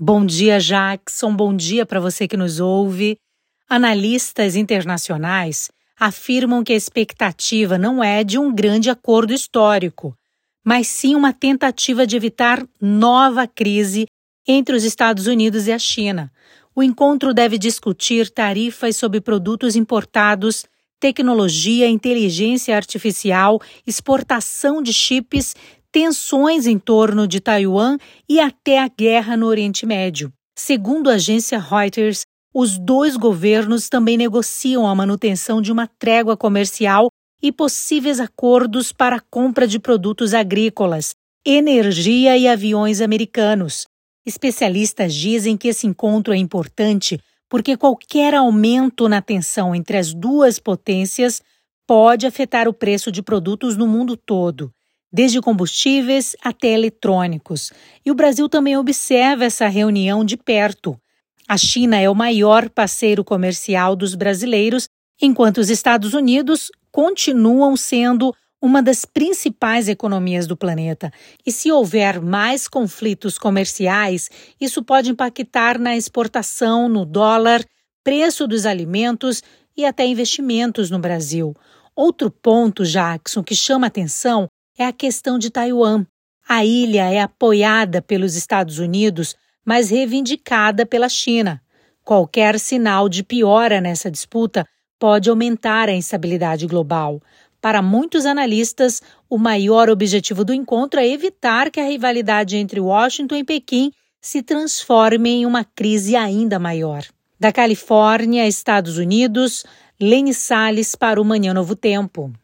Bom dia, Jackson. Bom dia para você que nos ouve. Analistas internacionais afirmam que a expectativa não é de um grande acordo histórico, mas sim uma tentativa de evitar nova crise entre os Estados Unidos e a China. O encontro deve discutir tarifas sobre produtos importados, tecnologia, inteligência artificial, exportação de chips, tensões em torno de Taiwan e até a guerra no Oriente Médio. Segundo a agência Reuters, os dois governos também negociam a manutenção de uma trégua comercial e possíveis acordos para a compra de produtos agrícolas, energia e aviões americanos. Especialistas dizem que esse encontro é importante porque qualquer aumento na tensão entre as duas potências pode afetar o preço de produtos no mundo todo, desde combustíveis até eletrônicos. E o Brasil também observa essa reunião de perto. A China é o maior parceiro comercial dos brasileiros, enquanto os Estados Unidos continuam sendo uma das principais economias do planeta. E se houver mais conflitos comerciais, isso pode impactar na exportação, no dólar, preço dos alimentos e até investimentos no Brasil. Outro ponto, Jackson, que chama atenção é a questão de Taiwan. A ilha é apoiada pelos Estados Unidos, mas reivindicada pela China. Qualquer sinal de piora nessa disputa pode aumentar a instabilidade global. Para muitos analistas, o maior objetivo do encontro é evitar que a rivalidade entre Washington e Pequim se transforme em uma crise ainda maior. Da Califórnia, Estados Unidos, Lene Salles para o Manhã Novo Tempo.